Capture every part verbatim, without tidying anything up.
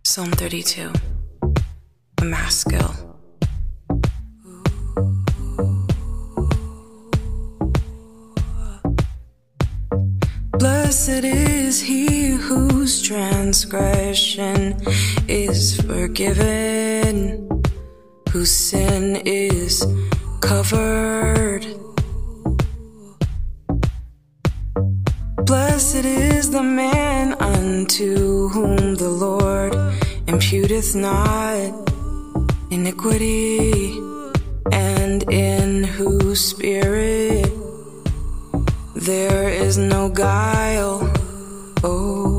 Psalm thirty-two, a maskil. Blessed is he whose transgression is forgiven, whose sin is covered. Blessed is the man unto whom the Lord imputeth not iniquity, and in whose spirit there is no guile. Oh,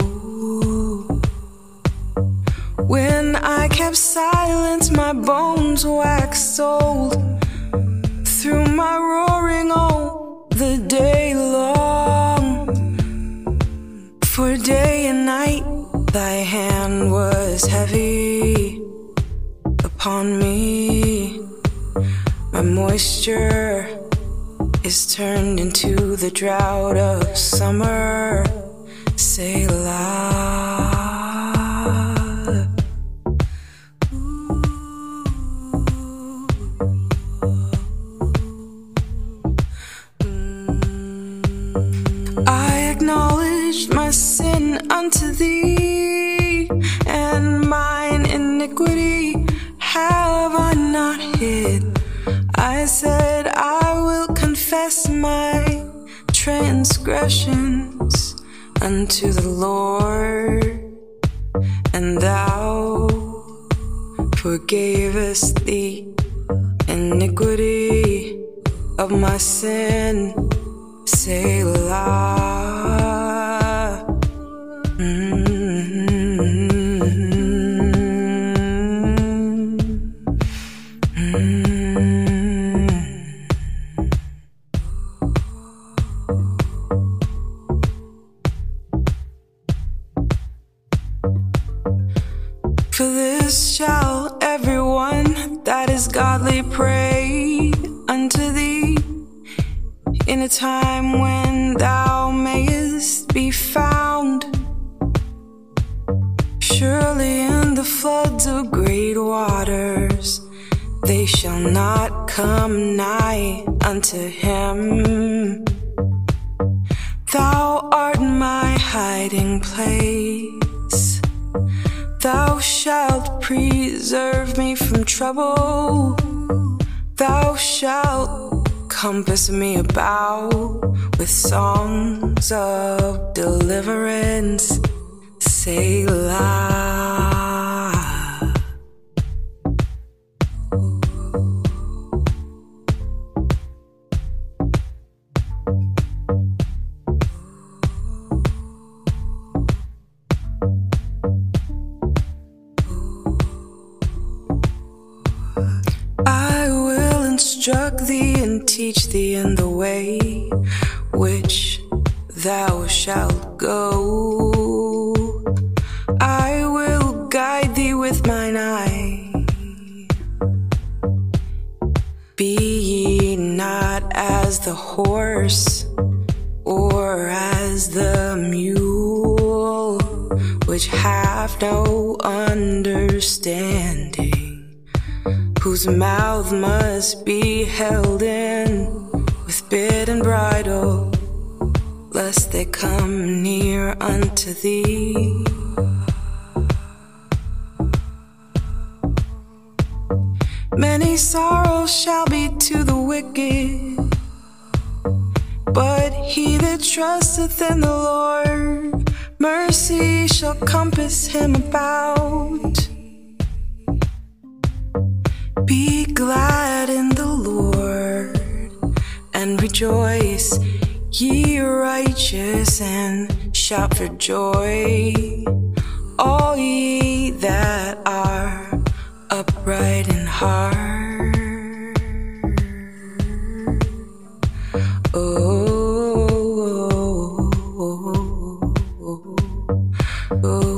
when I kept silence, my bones waxed old through my roaring all the day long. For day and night thy hand was heavy upon me. My moisture is turned into the drought of summer. Selah. I acknowledged my sin unto thee, and mine iniquity have I not hid. I said, I will confess my transgressions unto the Lord, and thou forgavest the iniquity of my sin. Selah. Mm-hmm. Mm-hmm. For this shall everyone that is godly pray unto thee in a time when thou mayest be found. Surely in the floods of great waters they shall not come nigh unto him. Thou art my hiding place. Thou shalt preserve me from trouble. Thou shalt compass me about with songs of deliverance. Selah. Instruct thee and teach thee in the way which thou shalt go. I will guide thee with mine eye. Be ye not as the horse or as the mule, which have no understanding, whose mouth must be held in with bit and bridle, lest they come near unto thee. Many sorrows shall be to the wicked, but he that trusteth in the Lord, mercy shall compass him about. Be glad in the Lord, and rejoice, ye righteous, and shout for joy, all ye that are upright in heart. Oh, oh, oh, oh, oh.